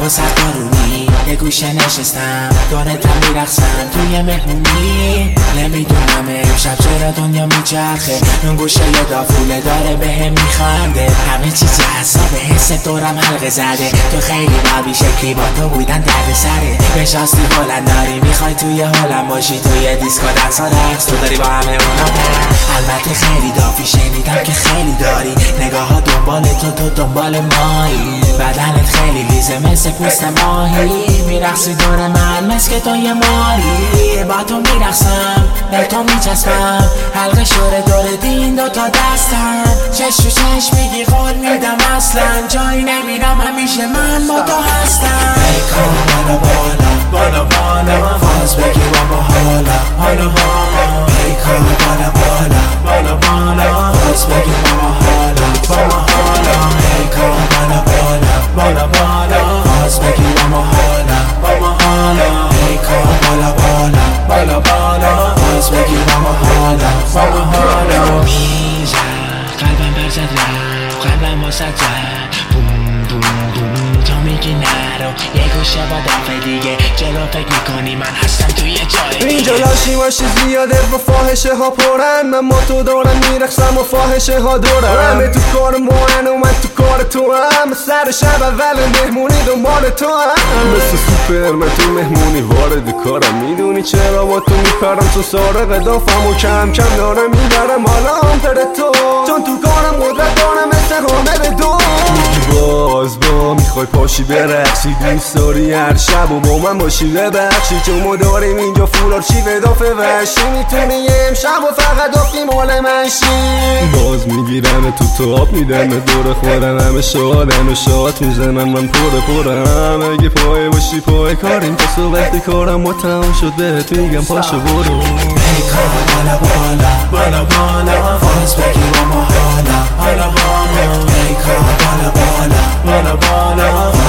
واسه بارونی یه گوشه نشستم دورتم میرقصم توی مهمونی. نمیدونم امشب چرا دنیا میچرخه، اون گوشه یه دافوله داره بهم میخنده. همه چی جذابه، حس دورم حلقه زده. تو خیلی بابی شکلی، با تو بودن درد سره. نشستی هلنداری میخوای توی هلند باشی، توی دیسکو دنس و رقص تو داری با همه اونا. البته خیلی دافی شنیدم که خیلی داری نگاه ها دنبال تو دنبال مایی. بدنت خیلی لیزه مثل پوست ماهی، میرقصی دور من مثل که تو یه ماری. با تو میرقصم به تو میچسبم، حلقه شوره دور دین دوتا دستم. چش تو چش میگی قول میدم اصلا جایی نمیرم، همیشه من با تو هستم. ای کام بالا بالا بالا بالا فاز بگی با ما حالا حالا حالا. ای کام بالا بالا بالا بالا فاز بگی با ما حالا با ما حالا. ای کام بالا بالا بالا بالا فاز بگی با ما حالا با ما حالا. ای کام بالا بالا بالا بالا فاز بگی با ما حالا با ما حالا. میزد قلبم برزد رفت، قلبم واسد زد بوم بوم بوم. تو میگی نرو یه گوشه با دفعه دیگه جلو فکر میکنی من هستم توی جای اینجا لاشی ماشی زیاده و فاحشه ها پرن. من با تو دارم میرقصم و فاحشه ها دورم. همه تو کار من و من تو کار تو هم. سر شب اول مهمونی دنبال تو هم. مثل سوپرمن تو مهمونی وارد کارم. میدونی چرا با تو میپرم؟ تو سارق دافم و کم کم دارم میبرم حالا پر تو. چون تو کارم قدرت دارم مثل حامل دو. باز با میخوای پاشی برقصی، دوست داری هر شب و با من باشی ببخشی. چون ما داریم اینجا فولار چی ودافه وحشی. میتونی امشب و فقط دافی مال من شی. باز میگیرم تو آب میدم دور خودم. همه شادن و شاد میزنن من پرم. اگه پای باشی پای کاریم تا صبح وقتی کارم با تمام شد بهت میگم پاشو برو. ای کار بالا بالا بالا بالا فاز بگی با ما حالا حالا حالا. ای کار بالا بالا بالا بالا